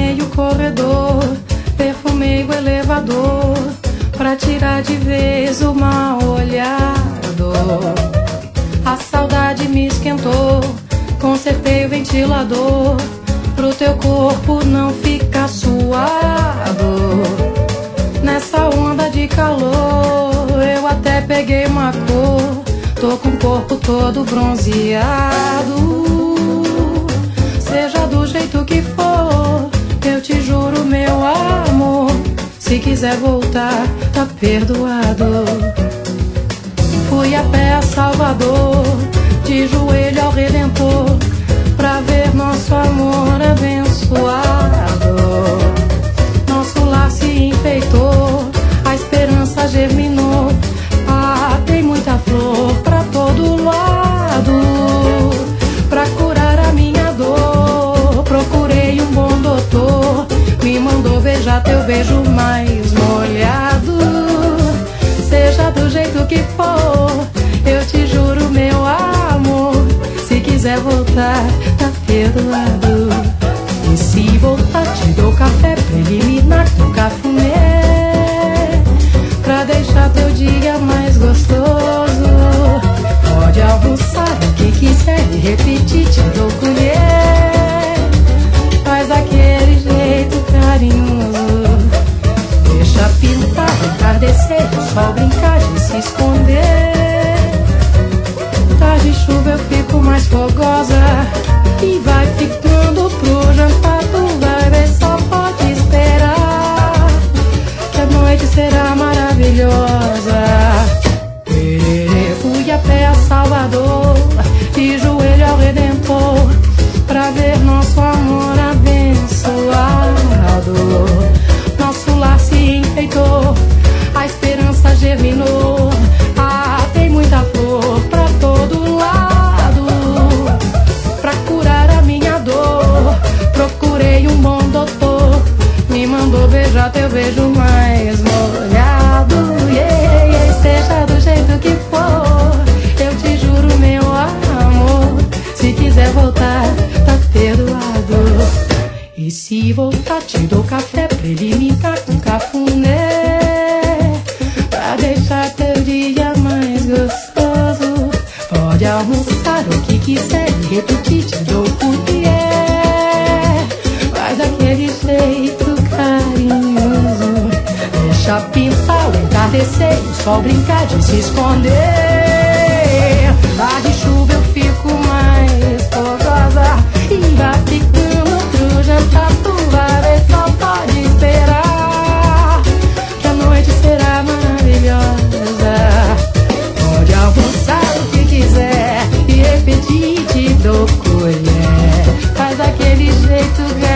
Iluminei o corredor, perfumei o elevador, pra tirar de vez o mal olhado. A saudade me esquentou, consertei o ventilador, pro teu corpo não ficar suado. Nessa onda de calor, eu até peguei uma cor, tô com o corpo todo bronzeado. Seja do jeito que for, eu te juro, meu amor, se quiser voltar, tá perdoado. Fui a pé a Salvador, de joelho ao Redentor, pra ver nosso amor abençoado. Nosso lar se enfeitou, a esperança germinou. Ah, tem muita flor pra todo lado. Pra curar a minha dor, procurei um bom doutor, me mandou beijar teu beijo mais molhado. Seja do jeito que for, eu te juro, meu amor, se quiser voltar, tá perdoado. E se voltar, te dou café preliminar com cafuné, pra deixar teu dia mais gostoso. Pode almoçar o que quiser e repetir, te dou colher, faz aquele jeito carinhoso. Deixa pintar, entardecer, o sol brincar de se esconder. Tá de chuva eu fico mais fogosa, e vai ficando pro jantar, tu vai ver, só pode esperar, que a noite será maravilhosa. Fui a pé a Salvador, de joelho ao Redentor, pra ver nosso amor abençoado. Nosso lar se enfeitou, a esperança germinou. Ah, tem muita flor pra todo lado. Pra curar a minha dor, procurei um bom doutor, me mandou beijar teu beijo mais molhado. Yeah, yeah, seja do jeito que for, eu te juro, meu amor, se quiser voltar, tá perdoado. E se voltar, te dou café preliminar com cafuné, pra deixar teu dia mais gostoso. Pode almoçar o que quiser e repetir, te dou colher, faz aquele jeito carinhoso. Deixa pintar o entardecer, o sol brincar de se esconder. Tá de chuva eu fico mais fogosa, e vai ficando pro jantar, tu vai ver, só pode esperar, que a noite será maravilhosa. Pode almoçar o que quiser e repetir, te dou colher, faz aquele jeito